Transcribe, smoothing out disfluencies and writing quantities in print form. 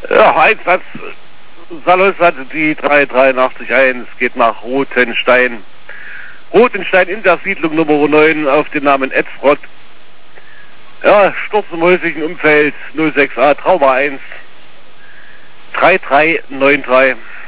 Ja, Einsatz Salosat, die 3881 geht nach Rothenstein. Rothenstein in der Siedlung Nummer 9 auf den Namen Etzrott. Ja, Sturz im häuslichen Umfeld 06a Trauma 1 3393.